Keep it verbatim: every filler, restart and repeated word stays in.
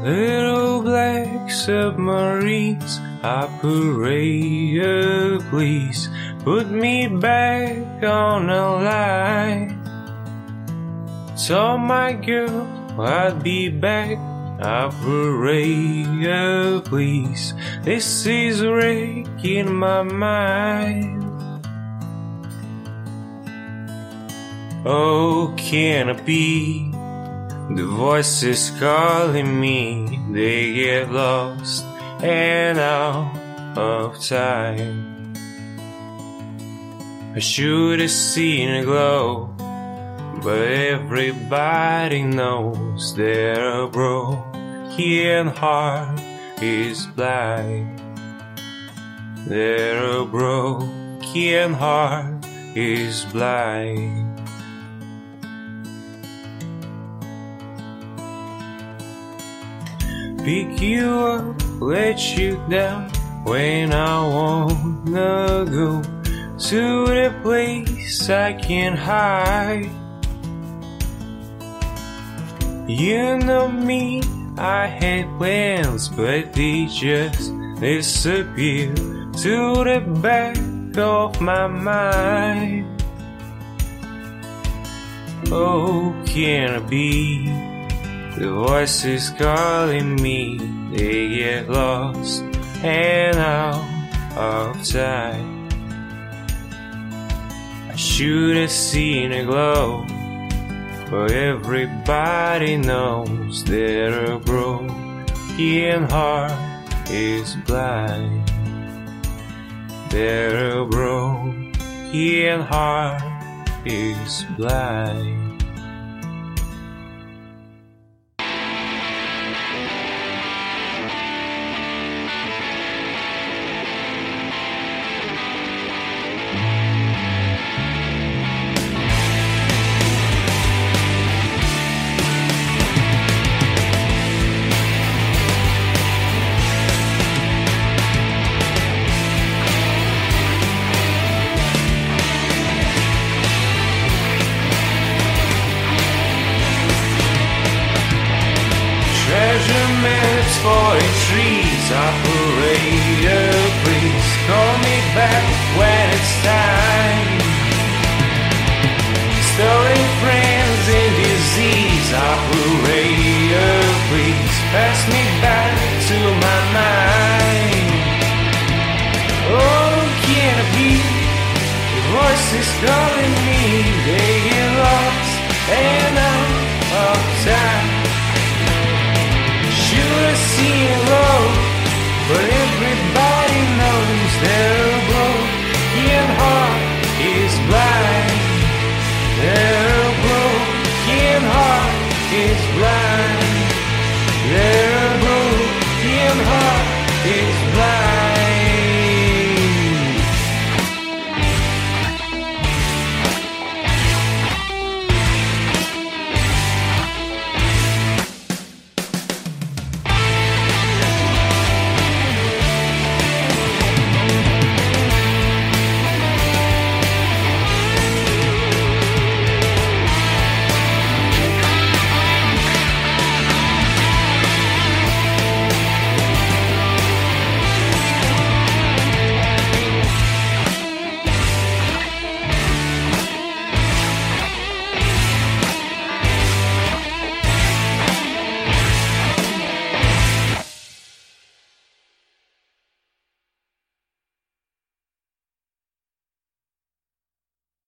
Little black submarines, operator, please put me back on the line. Told my girl I'd be back, operator, please. This is wrecking my mind. Oh, can it be? The voices calling me, they get lost and out of time. I should have seen a glow, but everybody knows that a broken heart is blind. That a broken heart is blind. Pick you up, let you down when I wanna go to the place I can hide. You know me, I had plans, but they just disappeared to the back of my mind. Oh, can it be? The voices calling me, they get lost and out of time. I should have seen a glow, but everybody knows that a broken heart is blind. That a broken heart is blind. Measurements for the trees, operator, please call me back when it's time. Stolen friends in disease, operator, please pass me back to my mind. Oh, can it be? The voices calling me, they get lost and out of time. Should have seen